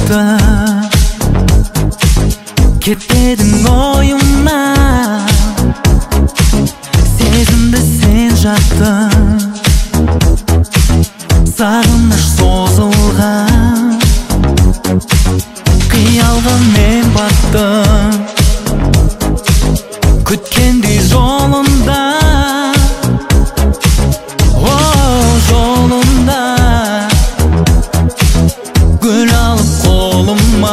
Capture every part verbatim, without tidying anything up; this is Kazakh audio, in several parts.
жатты. Кетпедің ойымнан, сезімді сен жақтың. Сағыныш созылған, қиялға мен баттым. Күткендей жолында, оу жолында, гүл алып қолыма.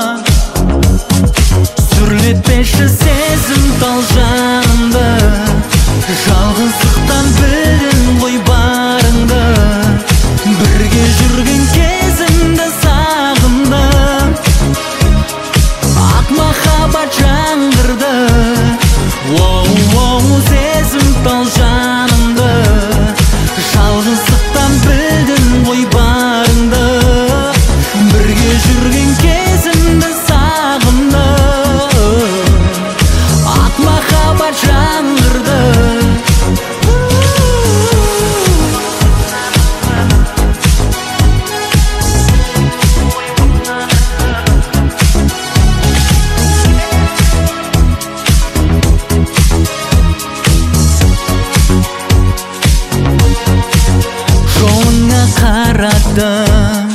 Сүрлетпеші сезім тал жанымды, жалғыздықтан білдің ғой барыңды. Бірге жүрген кезімді сағындым, ақ махаббат жаңғырды. Оу-оу сезім тал жанымды, жалғыздықтан білдің ғой барыңды. Бірге жүрген кезімді сағындым, ақ махаббат жаңғырды. Қарадым,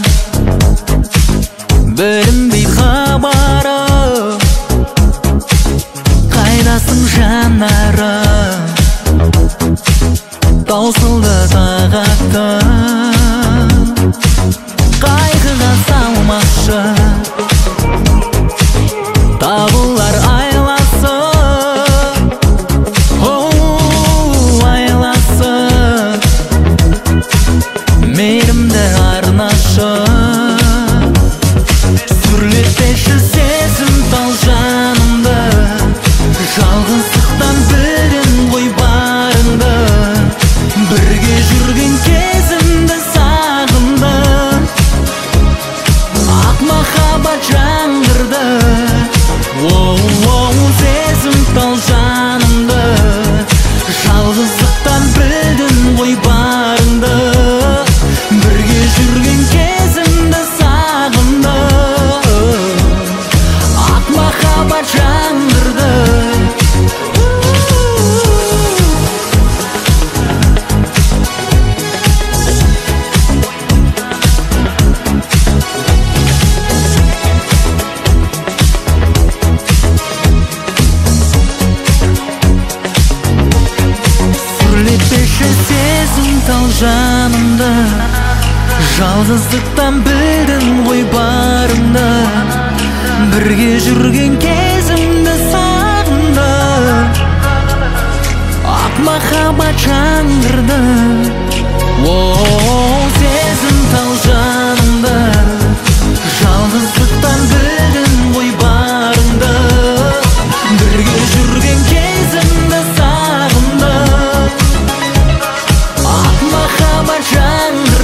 білінбей хабарым, қайдасың жанарым. Таусылды тағатым, қайғыға салмақшы, табылар айласы. Оу айласы, мейірімді арнашы. Сүрлетпеші сезім тал жанымды, жалғыздықтан білдің ғой барыңды. Бірге жүрген кезімді сағындым, ақ махаббат жаңғырды. Оу-оу сезім тал жанымды, жалғыздықтан білдің ғой барыңды. Бірге жүрген кезімді сағындым, ақ махаббат жаңғырды. Сүрлетпеші сезім тал жанымды, жалғыздықтан білдің ғой барыңды. Бірге жүрген кезімді сағындым, ақ махаббат жаңғырды. Оу сезім тал жанымды, жалғыздықтан білдің ғой барыңды. Бірге жүрген кезімді сағындым, ақ махаббат жаңғырды.